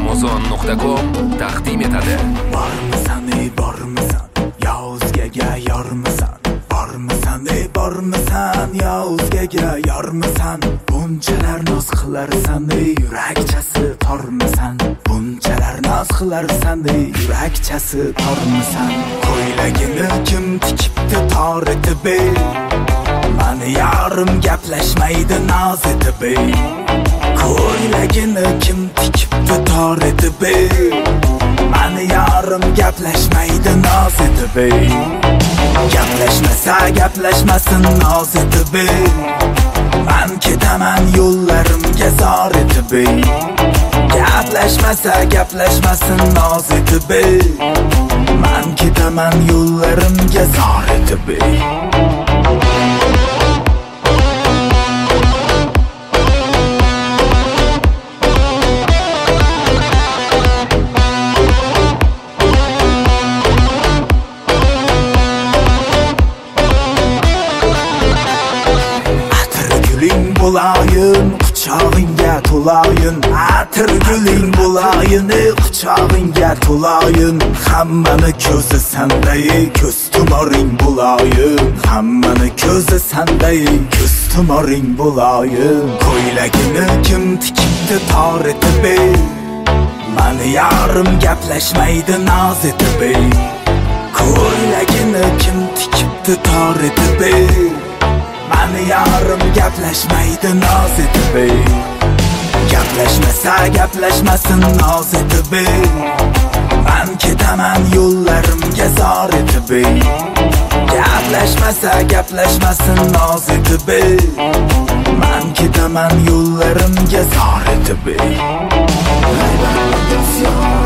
Amazon.com taqdim etadi. Bormisan ey bormisan, yo o'zgaga yormisan. Bormisan ey bormisan, yo o'zgaga yormisan. Bunchalar noz qilarsan ey yurakchasi tormisan. Bunchalar noz qilarsan ey yurakchasi tormisan. Ko'ylagini kim tikibdi tor etib ey, mani yarim gaplashmaydi noz etib ey. Ko'ylagini kim tikibdi tor etib ey, mani yarim gaplashmaydi noz etib ey. Gaplashmasa gaplashmasin noz etib ey, man ketaman yo'llarimga zor etib ey. Gaplashmasa gaplashmasin noz etib ey, man ketaman yo'llarimga zor etib ey. Bulayın, quchog'ingga to'layın. Atir guling bulayın, quchog'ingga to'layın. Hammani ko'zi sanday, ko'z tumoring bulayın. Hammani ko'zi sanday, ko'z tumoring bulayın. Ko'ylagini kim tikibdi tor etib ey, mani yarim gaplashmaydi noz etib ey. Ko'ylagini kim tikibdi tor etib ey, mani yarim gaplashmaydi noz etib ey. Gaplashmasa gaplashmasin noz etib ey, man ketaman yo'llarimga zor etib ey. Gaplashmasa gaplashmasin noz etib ey, man ketaman yo'llarimga zor etib ey.